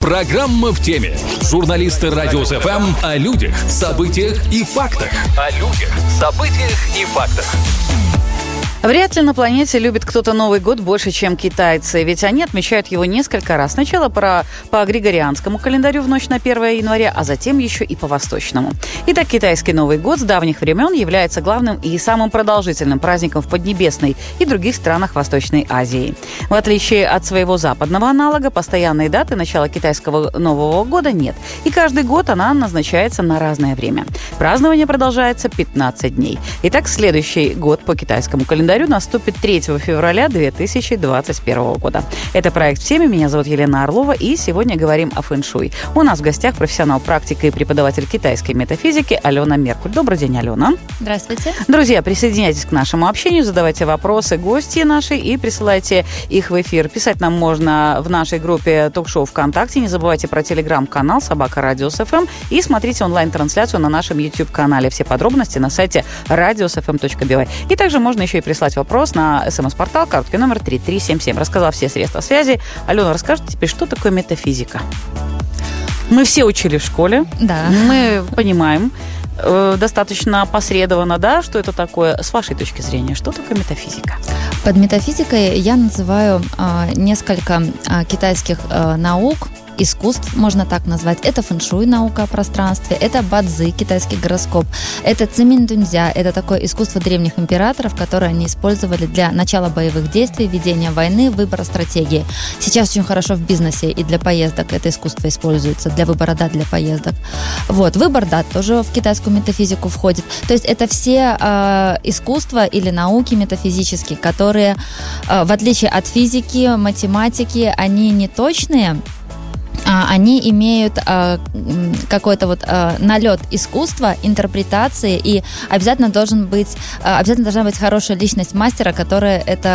Программа в теме. Журналисты Радиус ФМ о людях, событиях и фактах. Вряд ли на планете любит кто-то Новый год больше, чем китайцы, ведь они отмечают его несколько раз. Сначала по григорианскому календарю в ночь на 1 января, а затем еще и по восточному. Итак, китайский Новый год с давних времен является главным и самым продолжительным праздником в Поднебесной и других странах Восточной Азии. В отличие от своего западного аналога, постоянной даты начала китайского Нового года нет, и каждый год она назначается на разное время. Празднование продолжается 15 дней. Итак, следующий год по китайскому календарю наступит 3 февраля 2021 года. Это проект «В теме». Меня зовут Елена Орлова, и сегодня говорим о фэн-шуй. У нас в гостях профессионал практика и преподаватель китайской метафизики Алена Меркуль. Добрый день, Алена. Здравствуйте. Друзья, присоединяйтесь к нашему общению, задавайте вопросы гостьи нашей и присылайте их в эфир. Писать нам можно в нашей группе ток-шоу ВКонтакте. Не забывайте про телеграм-канал @Radius.fm и смотрите онлайн-трансляцию на нашем YouTube-канале. Все подробности на сайте radius.fm.by. И также можно еще и прислать вопрос на СМС-портал, короткий номер 3377. Рассказала все средства связи. Алена, расскажите теперь, что такое метафизика? Мы все учили в школе. Да. Мы понимаем достаточно опосредованно, да, что это такое. С вашей точки зрения, что такое метафизика? Под метафизикой я называю несколько китайских наук, искусств, можно так назвать. Это фэн-шуй, наука о пространстве, это бадзи, китайский гороскоп, это циминь-дунзя, это такое искусство древних императоров, которое они использовали для начала боевых действий, ведения войны, выбора стратегии. Сейчас очень хорошо в бизнесе и для поездок это искусство используется, для выбора дат для поездок. Вот, выбор дат тоже в китайскую метафизику входит. То есть это все искусства или науки метафизические, которые, в отличие от физики, математики, они не точные, они имеют какой-то вот налет искусства, интерпретации, и обязательно должна быть хорошая личность мастера, который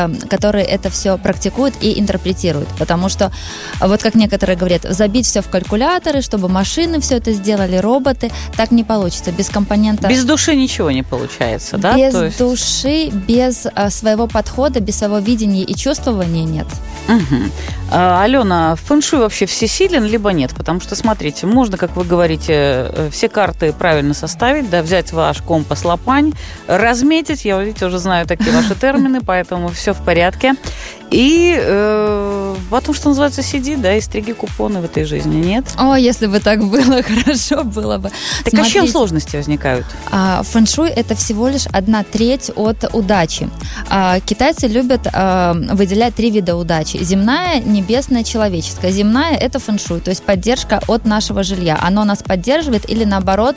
это все практикует и интерпретирует. Потому что, вот как некоторые говорят, забить все в калькуляторы, чтобы машины все это сделали, роботы, так не получится. Без компонента... Без души ничего не получается, да? Без души, без своего подхода, без своего видения и чувствования нет. Угу. Алена, фэн-шуй вообще всесилен, либо нет? Потому что, смотрите, можно, как вы говорите, все карты правильно составить, да, взять ваш компас лопань, разметить, я, видите, уже знаю такие ваши термины, поэтому все в порядке. И потом, что называется, сиди, да, и стриги купоны в этой жизни, нет? О, если бы так было, хорошо было бы. Так смотрите, а чем сложности возникают? Фэн-шуй – это всего лишь 1/3 от удачи. Китайцы любят выделять 3 вида удачи. Земная, небесная, человеческая. Земная – это фэн-шуй, то есть поддержка от нашего жилья. Оно нас поддерживает или, наоборот,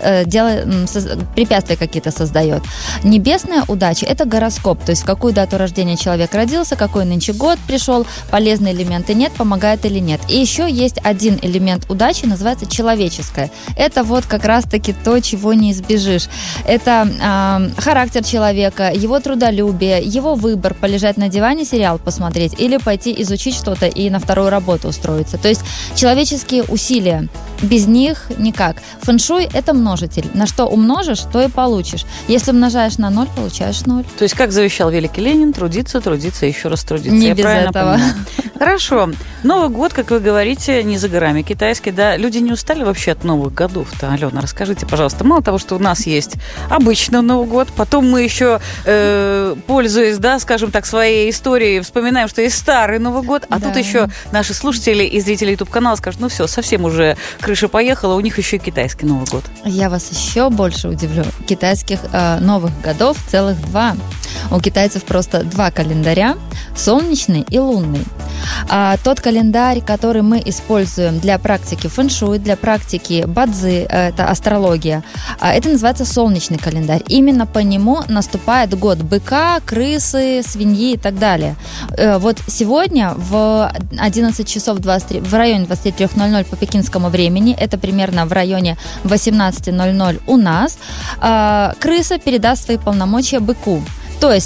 препятствия какие-то создает. Небесная удача – это гороскоп, то есть в какую дату рождения человек родился, какой нынче год пришел, полезные элементы нет, помогает или нет. И еще есть один элемент удачи, называется человеческая. Это вот как раз-таки то, чего не избежишь. Это характер человека, его трудолюбие, его выбор, полежать на диване, сериал посмотреть или пойти изучить что-то и на вторую работу устроиться. То есть человеческие усилия. Без них никак. Фэн-шуй – это множитель. На что умножишь, то и получишь. Если умножаешь на 0, получаешь 0. То есть, как завещал великий Ленин, трудиться, еще раз трудиться. Не без этого. Хорошо. Новый год, как вы говорите, не за горами китайский, да? Люди не устали вообще от новых годов-то? Алена, расскажите, пожалуйста. Мало того, что у нас есть обычный Новый год, потом мы еще, пользуясь, да, скажем так, своей историей, вспоминаем, что есть старый Новый год, а тут еще наши слушатели и зрители YouTube-канала скажут, ну все, совсем уже крыша поехала, у них еще и китайский Новый год. Я вас еще больше удивлю. Китайских новых годов целых 2. У китайцев просто 2 календаря, солнечный и лунный. Тот календарь, который мы используем для практики фэн-шуй, для практики бадзи, это астрология, это называется солнечный календарь. Именно по нему наступает год быка, крысы, свиньи и так далее. Вот сегодня в 11 часов 23, в районе 23:00 по пекинскому времени, это примерно в районе 18:00 у нас, крыса передаст свои полномочия быку. То есть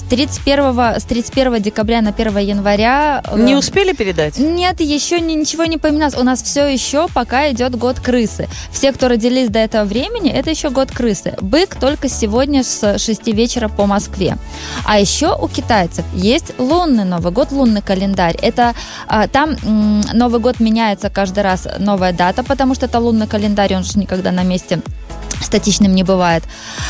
с 31 декабря на 1 января... Не успели передать? Нет, еще ничего не поменялось. У нас все еще пока идет год крысы. Все, кто родились до этого времени, это еще год крысы. Бык только сегодня с 6 вечера по Москве. А еще у китайцев есть лунный Новый год, лунный календарь. Это там Новый год меняется каждый раз, новая дата, потому что это лунный календарь, он же никогда на месте статичным не бывает.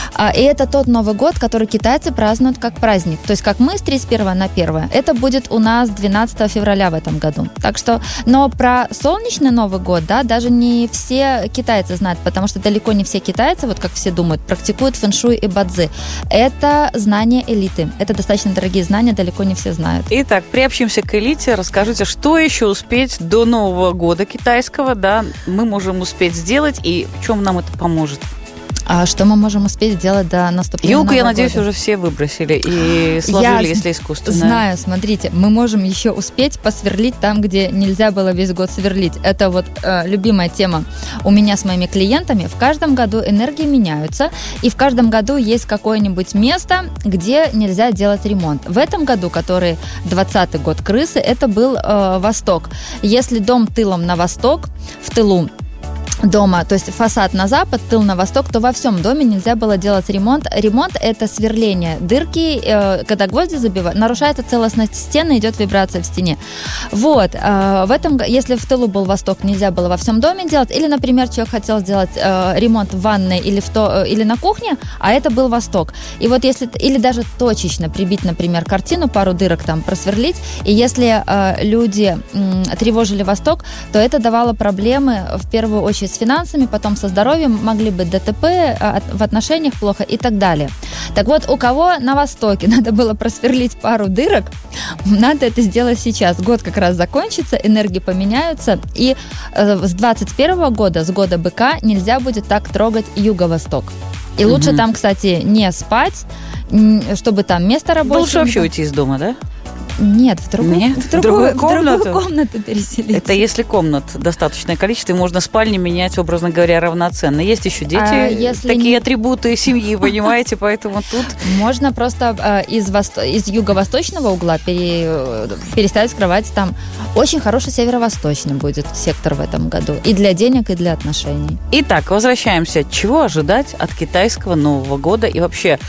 И это тот Новый год, который китайцы празднуют как праздник. То есть, как мы с 31 на 1, это будет у нас 12 февраля в этом году. Так что, но про солнечный Новый год, да, даже не все китайцы знают, потому что далеко не все китайцы, вот как все думают, практикуют фэншуй и бадзи. Это знания элиты. Это достаточно дорогие знания, далеко не все знают. Итак, приобщимся к элите. Расскажите, что еще успеть до Нового года китайского, да, мы можем успеть сделать, и в чем нам это поможет? А что мы можем успеть сделать до наступления Елку, Нового я надеюсь, года? уже все выбросили и сложили, если искусственная. Знаю, смотрите, мы можем еще успеть посверлить там, где нельзя было весь год сверлить. Это вот любимая тема у меня с моими клиентами. В каждом году энергии меняются, и в каждом году есть какое-нибудь место, где нельзя делать ремонт. В этом году, который 20-й год крысы, это был Восток. Если дом тылом на восток, в тылу дома, то есть фасад на запад, тыл на восток, то во всем доме нельзя было делать ремонт. Ремонт – это сверление дырки, когда гвозди забивают, нарушается целостность стены, идет вибрация в стене. Вот. В этом, если в тылу был восток, нельзя было во всем доме делать. Или, например, человек хотел сделать ремонт в ванной или на кухне, а это был восток. И вот если, или даже точечно прибить, например, картину, пару дырок там просверлить, и если люди тревожили восток, то это давало проблемы в первую очередь с финансами, потом со здоровьем, могли быть ДТП, в отношениях плохо и так далее. Так вот, у кого на Востоке надо было просверлить пару дырок, надо это сделать сейчас. Год как раз закончится, энергии поменяются, и с 21 года, с года быка, нельзя будет так трогать юго-восток. И лучше там, кстати, не спать, чтобы там место рабочее. Лучше вообще уйти из дома, да? Нет, в другую комнату переселиться. Это если комнат достаточное количество, и можно спальни менять, образно говоря, равноценно. Есть еще дети, такие атрибуты семьи, понимаете, поэтому тут... Можно просто из юго-восточного угла переставить кровать. Там очень хороший северо-восточный будет сектор в этом году. И для денег, и для отношений. Итак, возвращаемся. Чего ожидать от китайского Нового года? И вообще,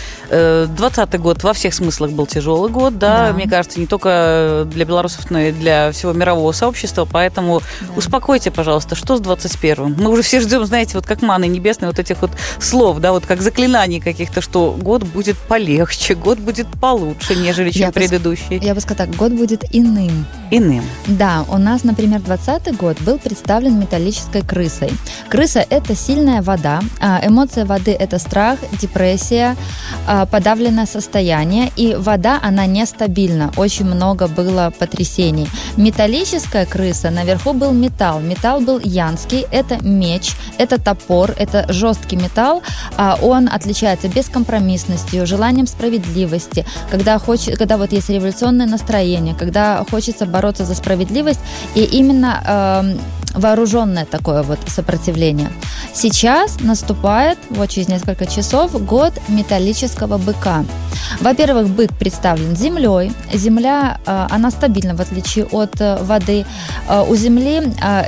20-й год во всех смыслах был тяжелый год, да, мне кажется, не только для белорусов, но и для всего мирового сообщества, поэтому успокойте, пожалуйста, что с 21-м? Мы уже все ждем, знаете, вот как манны небесные, вот этих вот слов, да, вот как заклинаний каких-то, что год будет полегче, год будет получше, нежели чем предыдущий. Я бы сказала так, год будет иным. Иным. Да, у нас, например, 20-й год был представлен металлической крысой. Крыса – это сильная вода, эмоция воды – это страх, депрессия, подавленное состояние, и вода, она нестабильна, очень много было потрясений. Металлическая крыса, наверху был металл. Металл был янский, это меч, это топор, это жесткий металл. Он отличается бескомпромиссностью, желанием справедливости, когда вот есть революционное настроение, когда хочется бороться за справедливость, и именно вооруженное такое вот сопротивление. Сейчас наступает, вот через несколько часов, год металлического быка. Во-первых, бык представлен землей. Земля, она стабильна, в отличие от воды. У земли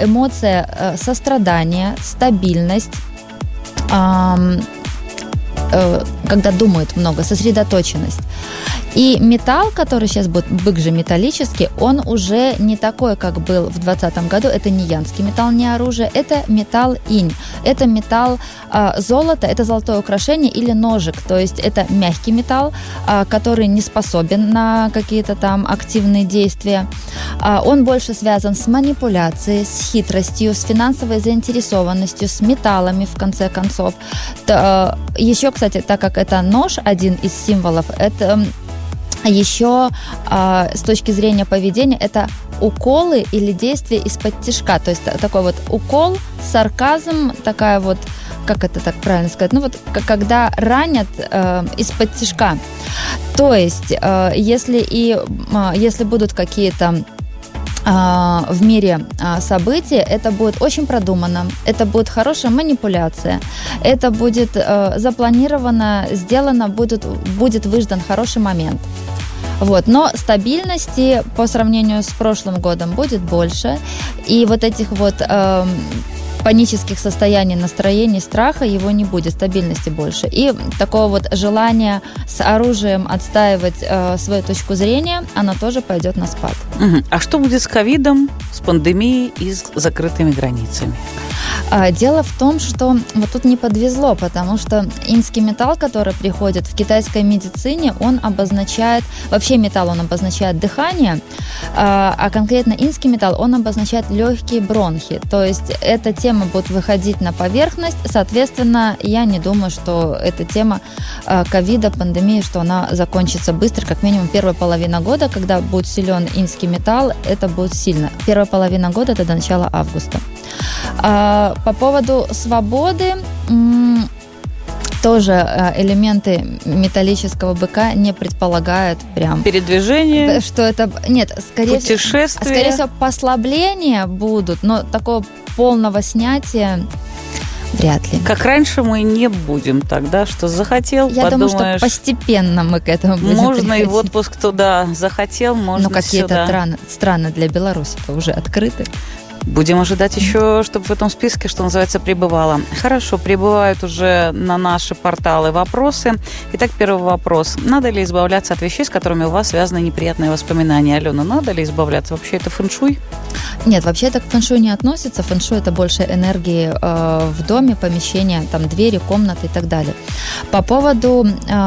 эмоция сострадания, стабильность, когда думают много, сосредоточенность. И металл, который сейчас будет, бык же металлический, он уже не такой, как был в 2020 году. Это не янский металл, не оружие, это металл инь. Это металл золота, это золотое украшение или ножик. То есть это мягкий металл, который не способен на какие-то там активные действия. Он больше связан с манипуляцией, с хитростью, с финансовой заинтересованностью, с металлами, в конце концов. Еще, кстати, так как это нож, один из символов, это еще с точки зрения поведения это уколы или действия из-под тишка. То есть такой вот укол, сарказм, такая вот, как это так правильно сказать, ну вот когда ранят из-под тишка. То есть если будут какие-то в мире событий, это будет очень продумано, это будет хорошая манипуляция, это будет запланировано, сделано, будет выждан хороший момент. Вот. Но стабильности по сравнению с прошлым годом будет больше, и вот этих вот панических состояний, настроений, страха его не будет, стабильности больше. И такого вот желания с оружием отстаивать свою точку зрения, оно тоже пойдет на спад. А что будет с ковидом, с пандемией и с закрытыми границами? Дело в том, что вот тут не подвезло, потому что инский металл, который приходит в китайской медицине, он обозначает, вообще металл, он обозначает дыхание, а конкретно инский металл, он обозначает легкие бронхи. То есть эта тема будет выходить на поверхность, соответственно, я не думаю, что эта тема ковида, пандемии, что она закончится быстро, как минимум первая половина года, когда будет силен инский металл, это будет сильно. Первая половина года, это до начала августа. По поводу свободы, тоже элементы металлического быка не предполагают прям... Передвижение? Что это... Нет, скорее всего, послабления будут, но такого полного снятия вряд ли. Как раньше мы не будем тогда, что захотел, я подумаешь... думаю, что постепенно мы к этому будем можно приходить. И в отпуск туда захотел, можно сюда. Но какие-то сюда. страны для Беларуси-то уже открыты. Будем ожидать еще, чтобы в этом списке, что называется, прибывало. Хорошо, прибывают уже на наши порталы вопросы. Итак, первый вопрос. Надо ли избавляться от вещей, с которыми у вас связаны неприятные воспоминания? Алена, надо ли избавляться? Вообще это фэншуй? Нет, вообще это к фэншуй не относится. Фэншуй – это больше энергии в доме, помещения, там двери, комнаты и так далее. По поводу...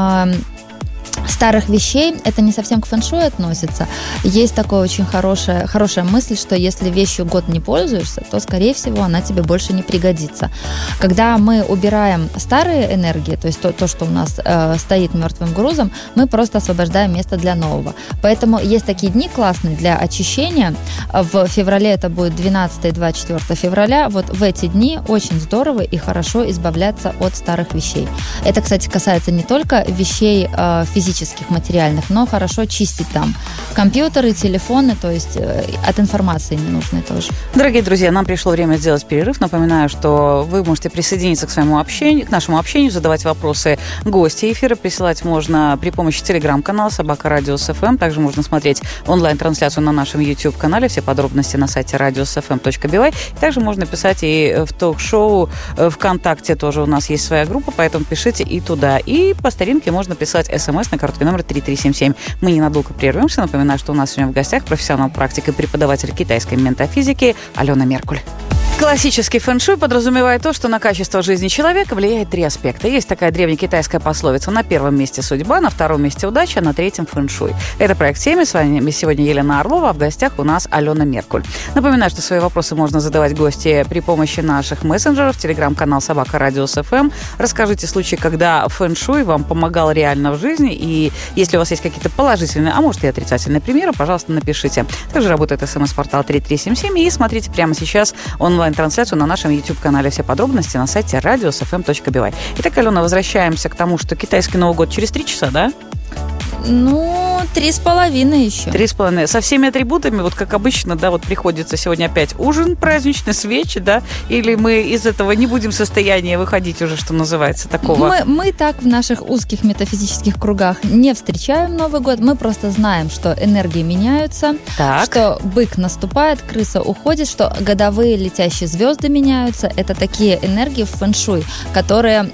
старых вещей, это не совсем к фэншуй относится. Есть такая очень хорошая мысль, что если вещью год не пользуешься, то, скорее всего, она тебе больше не пригодится. Когда мы убираем старые энергии, то есть то что у нас стоит мертвым грузом, мы просто освобождаем место для нового. Поэтому есть такие дни классные для очищения. В феврале это будет 12 и 24 февраля. Вот в эти дни очень здорово и хорошо избавляться от старых вещей. Это, кстати, касается не только вещей физических, материальных, но хорошо чистить там компьютеры, телефоны, то есть от информации ненужной тоже. Дорогие друзья, нам пришло время сделать перерыв. Напоминаю, что вы можете присоединиться к своему общению, к нашему общению, задавать вопросы гостя эфира. Присылать можно при помощи телеграм-канала «Собака Радиус ФМ». Также можно смотреть онлайн-трансляцию на нашем YouTube-канале. Все подробности на сайте radiusfm.by. Также можно писать и в ток-шоу ВКонтакте. Тоже у нас есть своя группа, поэтому пишите и туда. И по старинке можно писать смс на короткий номер 3377. Мы ненадолго прервемся. Напоминаю, что у нас сегодня в гостях профессионал-практик и преподаватель китайской метафизики Алена Меркуль. Классический фэншуй подразумевает то, что на качество жизни человека влияет три аспекта. Есть такая древнекитайская пословица: на первом месте судьба, на втором месте удача, на третьем фэншуй. Это проект «Семя». С вами сегодня Елена Орлова, а в гостях у нас Алена Меркуль. Напоминаю, что свои вопросы можно задавать гости при помощи наших мессенджеров. Телеграм-канал «Собака Радиус ФМ». Расскажите случаи, когда фэншуй вам помогал реально в жизни. И если у вас есть какие-то положительные, а может и отрицательные примеры, пожалуйста, напишите. Также работает смс-портал 3377. И смотрите прямо сейчас онлайн-трансляцию на нашем YouTube-канале. Все подробности на сайте radiusfm.by. Итак, Алена, возвращаемся к тому, что китайский Новый год через 3 часа, да? 3,5 еще. 3,5. Со всеми атрибутами, вот как обычно, да, вот приходится сегодня опять ужин праздничный, свечи, да? Или мы из этого не будем в состоянии выходить уже, что называется, такого? Мы так в наших узких метафизических кругах не встречаем Новый год. Мы просто знаем, что энергии меняются, что бык наступает, крыса уходит, что годовые летящие звезды меняются. Это такие энергии в фэншуй, которые...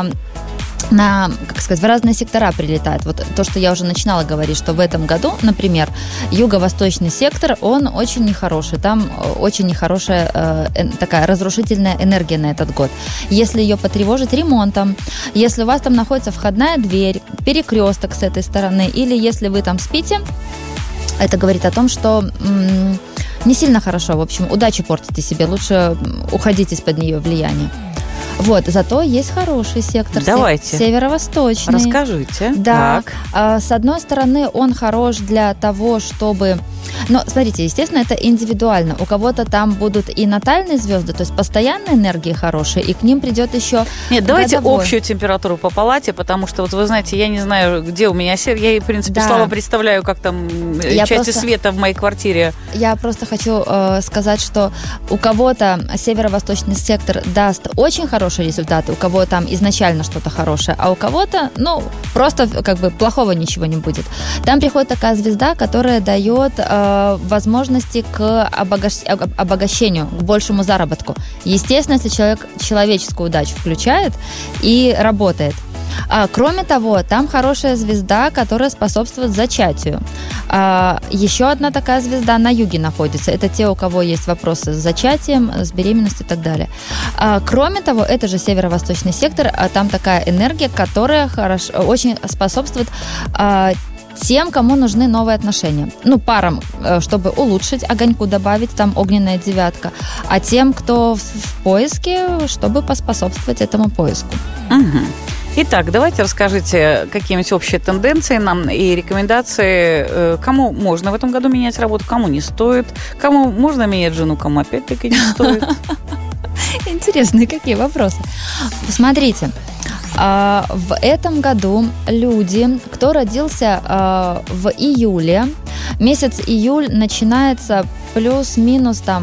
в разные сектора прилетает. Вот то, что я уже начинала говорить, что в этом году, например, юго-восточный сектор, он очень нехороший. Там очень нехорошая такая разрушительная энергия на этот год. Если ее потревожить ремонтом, если у вас там находится входная дверь, перекресток с этой стороны, или если вы там спите, это говорит о том, что не сильно хорошо. В общем, удачи портите себе, лучше уходить из-под нее влияния. Вот, зато есть хороший сектор. Давайте. Северо-восточный. Расскажите. Да. Так. С одной стороны, он хорош для того, чтобы Но, смотрите, естественно, это индивидуально. У кого-то там будут и натальные звезды, то есть постоянные энергии хорошие, и к ним придет еще Нет, давайте годовой. общую температуру по палате, потому что, вот вы знаете, я не знаю, где у меня сердце. Я, в принципе, Да. слабо представляю, как там части света в моей квартире. Я просто хочу сказать, что у кого-то северо-восточный сектор даст очень хорошие результаты, у кого там изначально что-то хорошее, а у кого-то, просто как бы плохого ничего не будет. Там приходит такая звезда, которая дает возможности к обогащению, к большему заработку. Естественно, если человек человеческую удачу включает и работает. Кроме того, там хорошая звезда, которая способствует зачатию. Еще одна такая звезда на юге находится. Это те, у кого есть вопросы с зачатием, с беременностью и так далее. Кроме того, это же северо-восточный сектор, там такая энергия, которая очень способствует тем, кому нужны новые отношения. Парам, чтобы улучшить, огоньку добавить, там огненная девятка. А тем, кто в поиске, чтобы поспособствовать этому поиску. Угу. Итак, давайте расскажите какие-нибудь общие тенденции нам и рекомендации, кому можно в этом году менять работу, кому не стоит, кому можно менять жену, кому опять-таки не стоит. Интересные какие вопросы. Смотрите, в этом году люди, кто родился в июле, месяц июль начинается плюс-минус там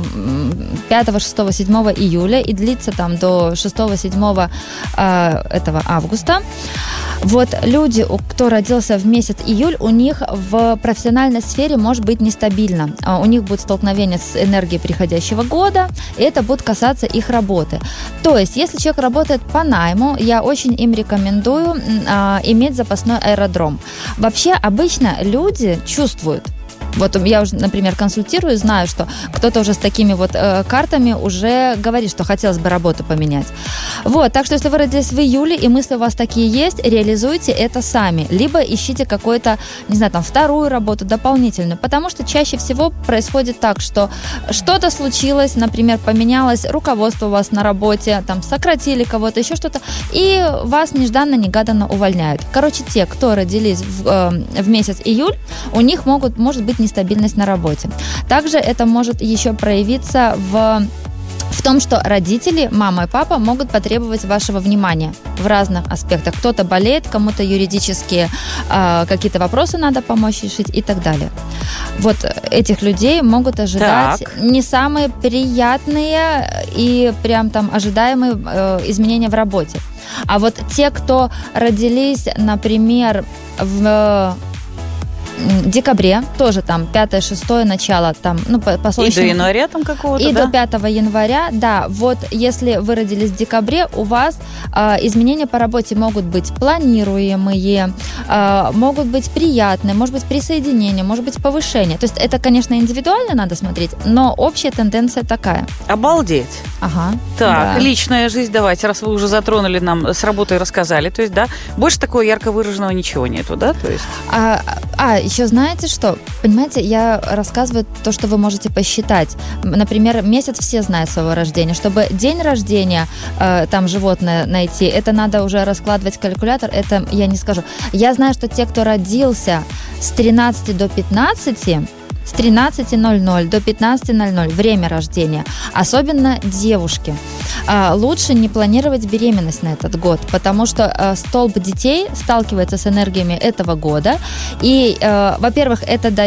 5, 6, 7 июля и длится там до 6-7 этого августа. Вот люди, кто родился в месяц июль, у них в профессиональной сфере может быть нестабильно. У них будет столкновение с энергией приходящего года, и это будет касаться их работы. То есть, если человек работает по найму, я очень им рекомендую иметь запасной аэродром. Вообще, обычно люди чувствуют. Вот я уже, например, консультирую, знаю, что кто-то уже с такими вот картами уже говорит, что хотелось бы работу поменять. Вот, так что если вы родились в июле и мысли у вас такие есть, реализуйте это сами. Либо ищите какую-то, не знаю, там, вторую работу дополнительную, потому что чаще всего происходит так, что что-то случилось, например, поменялось руководство у вас на работе, там, сократили кого-то, еще что-то, и вас нежданно-негаданно увольняют. Короче, те, кто родились в месяц июль, у них может быть нестабильность на работе. Также это может еще проявиться в том, что родители, мама и папа, могут потребовать вашего внимания в разных аспектах. Кто-то болеет, кому-то юридические какие-то вопросы надо помочь решить и так далее. Вот этих людей могут ожидать не самые приятные и прям там ожидаемые изменения в работе. А вот те, кто родились, например, в декабре, тоже там 5-6 начало, там, по солнечному... И до января там какого-то, и до 5 января, да. Вот если вы родились в декабре, у вас изменения по работе могут быть планируемые, могут быть приятные, может быть присоединение, может быть повышение. То есть это, конечно, индивидуально надо смотреть, но общая тенденция такая. Обалдеть. Ага. Так, да. Личная жизнь, давайте, раз вы уже затронули нам с работой, рассказали, то есть, да, больше такого ярко выраженного ничего нету, да, то есть... Еще знаете что? Понимаете, я рассказываю то, что вы можете посчитать. Например, месяц все знают своего рождения. Чтобы день рождения, там животное найти, это надо уже раскладывать калькулятор, это я не скажу. Я знаю, что те, кто родился с 13 до 15, с 13:00 до 15:00 время рождения, особенно девушки. Лучше не планировать беременность на этот год, потому что столб детей сталкивается с энергиями этого года, и, во-первых,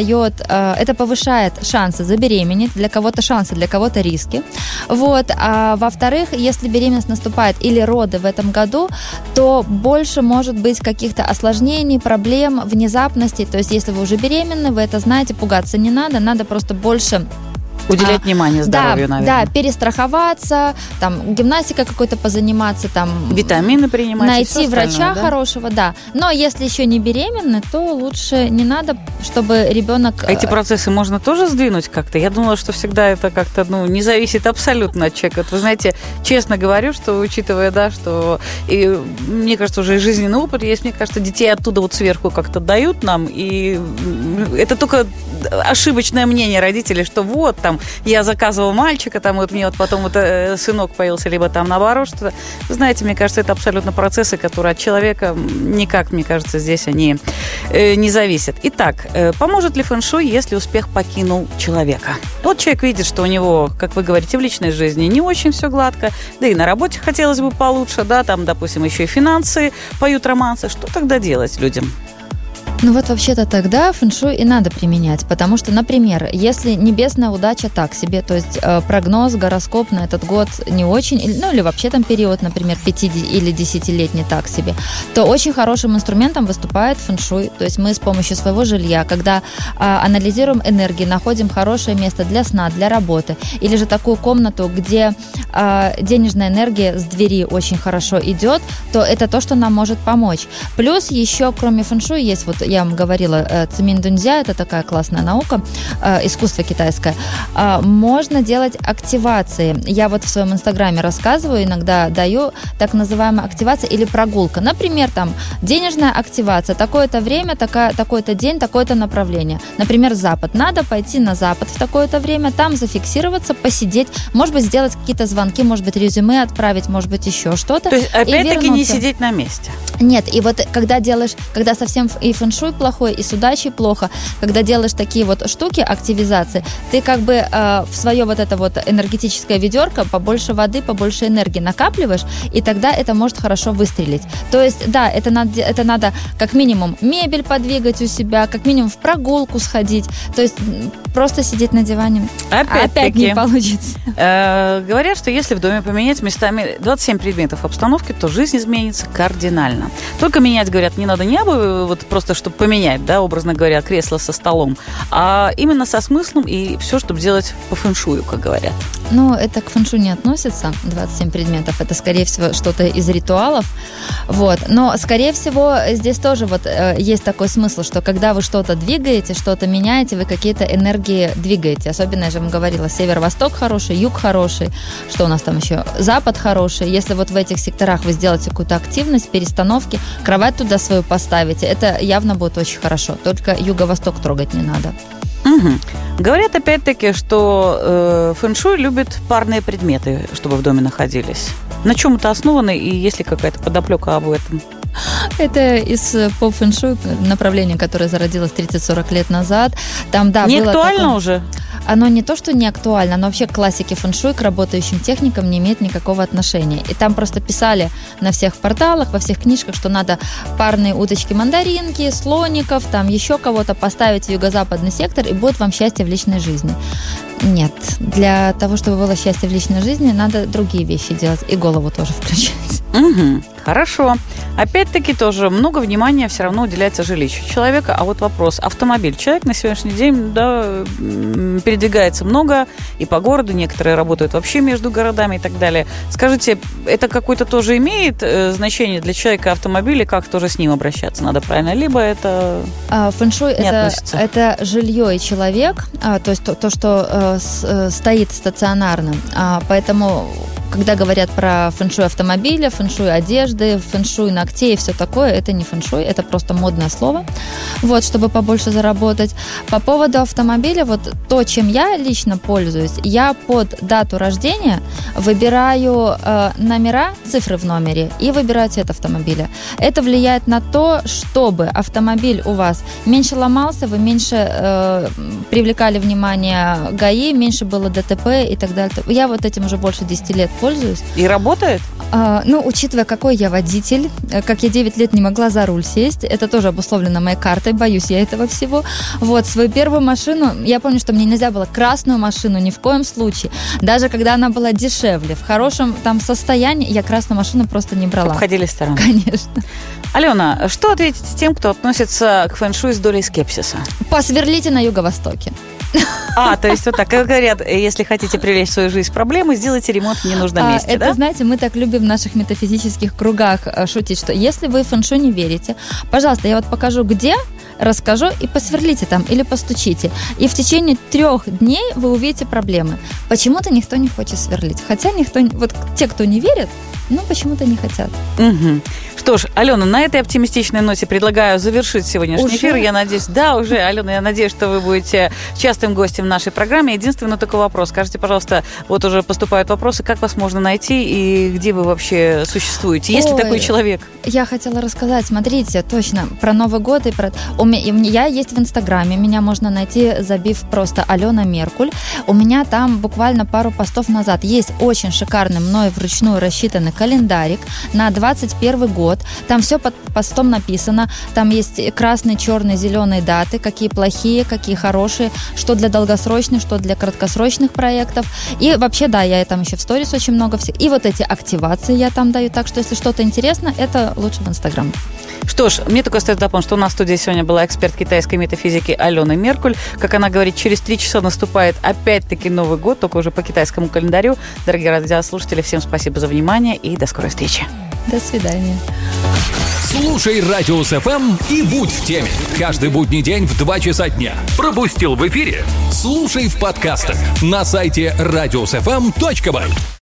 это повышает шансы забеременеть, для кого-то шансы, для кого-то риски. Вот. А во-вторых, если беременность наступает или роды в этом году, то больше может быть каких-то осложнений, проблем, внезапностей. То есть, если вы уже беременны, вы это знаете, пугаться не надо просто больше... Уделять внимание здоровью, наверное. Да, перестраховаться, там, гимнастикой какой-то позаниматься, там... Витамины принимать. Найти врача хорошего, да. Но если еще не беременны, то лучше не надо, чтобы ребенок... А эти процессы можно тоже сдвинуть как-то? Я думала, что всегда это как-то, не зависит абсолютно от человека. Вы знаете, честно говорю, что, учитывая, да, что... И, мне кажется, уже и жизненный опыт есть, мне кажется, детей оттуда вот сверху как-то дают нам, и это только ошибочное мнение родителей, что вот там там, я заказывал мальчика, там, вот мне вот потом вот сынок появился, либо там наоборот что-то. Вы знаете, мне кажется, это абсолютно процессы, которые от человека никак, мне кажется, здесь они не зависят. Итак, поможет ли фэн-шуй, если успех покинул человека? Вот человек видит, что у него, как вы говорите, в личной жизни не очень все гладко, да и на работе хотелось бы получше, да, там, допустим, еще и финансы поют романсы. Что тогда делать людям? Ну вот вообще-то тогда фэн-шуй и надо применять, потому что, например, если небесная удача так себе, то есть прогноз, гороскоп на этот год не очень, ну или вообще там период, например, 5 или 10-летний так себе, то очень хорошим инструментом выступает фэн-шуй. То есть мы с помощью своего жилья, когда анализируем энергии, находим хорошее место для сна, для работы, или же такую комнату, где денежная энергия с двери очень хорошо идет, то это то, что нам может помочь. Плюс еще, кроме фэн-шуй, есть вот я вам говорила, циминь дунзя, это такая классная наука, искусство китайское. Можно делать активации. Я вот в своем инстаграме рассказываю, иногда даю так называемая активация или прогулка. Например, там денежная активация, такое-то время, такой-то день, такое-то направление. Например, Запад. Надо пойти на Запад в такое-то время, там зафиксироваться, посидеть, может быть, сделать какие-то звонки, может быть, резюме отправить, может быть, еще что-то. То есть, опять-таки, не сидеть на месте. Нет, и вот когда совсем и фэн-шуй плохой, и с удачей плохо, когда делаешь такие вот штуки, активизации, ты как бы в свое вот это вот энергетическое ведерко побольше воды, побольше энергии накапливаешь, и тогда это может хорошо выстрелить. То есть, да, это надо как минимум мебель подвигать у себя, как минимум в прогулку сходить, то есть просто сидеть на диване опять не получится. Говорят, что если в доме поменять местами 27 предметов обстановки, то жизнь изменится кардинально. Только менять, говорят, не надо вот просто чтобы поменять, да, образно говоря, кресло со столом, а именно со смыслом и все, чтобы делать по фэн-шую, как говорят. Ну, это к фэн-шую не относится, 27 предметов, это, скорее всего, что-то из ритуалов, вот, но, скорее всего, здесь тоже вот есть такой смысл, что когда вы что-то двигаете, что-то меняете, вы какие-то энергии двигаете, особенно, я же вам говорила, северо-восток хороший, юг хороший, что у нас там еще, запад хороший, если вот в этих секторах вы сделаете какую-то активность, перестановки, кровать туда свою поставите, это явно будет очень хорошо, только юго-восток трогать не надо. Угу. Говорят, опять-таки, что фэн-шуй любит парные предметы, чтобы в доме находились. На чем это основано и есть ли какая-то подоплека об этом? Это из поп-фэн-шуй, направление, которое зародилось 30-40 лет назад. Там, да, не было актуально такое... уже? Оно не то, что не актуально, но вообще к классике фэн-шуй, к работающим техникам не имеет никакого отношения. И там просто писали на всех порталах, во всех книжках, что надо парные уточки-мандаринки, слоников, там еще кого-то поставить в юго-западный сектор, и будет вам счастье в личной жизни. Нет. Для того, чтобы было счастье в личной жизни, надо другие вещи делать. И голову тоже включать. Угу. Хорошо. Опять-таки тоже много внимания все равно уделяется жилищу человека. А вот вопрос. Автомобиль. Человек на сегодняшний день, да, передвигается много и по городу. Некоторые работают вообще между городами и так далее. Скажите, это какое-то тоже имеет значение для человека автомобиля? Как тоже с ним обращаться надо, правильно? Либо это фэн-шуй не относится? Это жилье и человек, то есть то, что стоит стационарно. Поэтому, когда говорят про фэн-шуй автомобиля, фэн-шуй одежды, фэн-шуй ногтей и все такое, это не фэн-шуй, это просто модное слово, вот, чтобы побольше заработать. По поводу автомобиля, вот то, чем я лично пользуюсь, я под дату рождения выбираю номера, цифры в номере и выбираю цвет автомобиля. Это влияет на то, чтобы автомобиль у вас меньше ломался, вы меньше привлекали внимание ГАИ, меньше было ДТП и так далее. Я вот этим уже больше 10 лет пользуюсь. И работает? Ну, учитывая, какой я водитель, как я 9 лет не могла за руль сесть, это тоже обусловлено моей картой, боюсь я этого всего. Вот, свою первую машину, я помню, что мне нельзя было красную машину ни в коем случае. Даже когда она была дешевле, в хорошем там состоянии, я красную машину просто не брала. Обходили стороной. Конечно. Алена, что ответите тем, кто относится к фэн-шуй с долей скепсиса? Посверлите на юго-востоке. То есть вот так, как говорят, если хотите привлечь в свою жизнь проблемы, сделайте ремонт в ненужном месте, это, да? знаете, мы так любим в наших метафизических кругах шутить, что если вы в фэн-шуй не верите, пожалуйста, я вот покажу, где, расскажу, и посверлите там или постучите. И в течение 3 дней вы увидите проблемы. Почему-то никто не хочет сверлить. Хотя никто, вот те, кто не верит, почему-то не хотят. Угу. Что ж, Алена, на этой оптимистичной ноте предлагаю завершить сегодняшний эфир. Я надеюсь, Алена, я надеюсь, что вы будете частым гостем в нашей программе. Единственный такой вопрос. Скажите, пожалуйста, вот уже поступают вопросы, как вас можно найти и где вы вообще существуете? Есть ли такой человек? Я хотела рассказать, смотрите, точно, про Новый год и про... Я есть в Инстаграме, меня можно найти, забив просто Алена Меркуль. У меня там буквально пару постов назад есть очень шикарный мной вручную рассчитанный календарик на 21 год. Там все под постом написано. Там есть красные, черные, зеленые даты, какие плохие, какие хорошие, что для долгосрочных, что для краткосрочных проектов. И вообще, я там еще в сторис очень много всех. И вот эти активации я там даю. Так что, если что-то интересно, это лучше в Инстаграм. Что ж, мне только остается дополнить, что у нас в студии сегодня была эксперт китайской метафизики Алена Меркуль. Как она говорит, через 3 часа наступает опять-таки Новый год, только уже по китайскому календарю. Дорогие радиослушатели, всем спасибо за внимание и до скорой встречи. До свидания. Слушай Радиус ФМ и будь в теме. Каждый будний день в 2 часа дня. Пропустил в эфире? Слушай в подкастах на сайте radiusfm.by.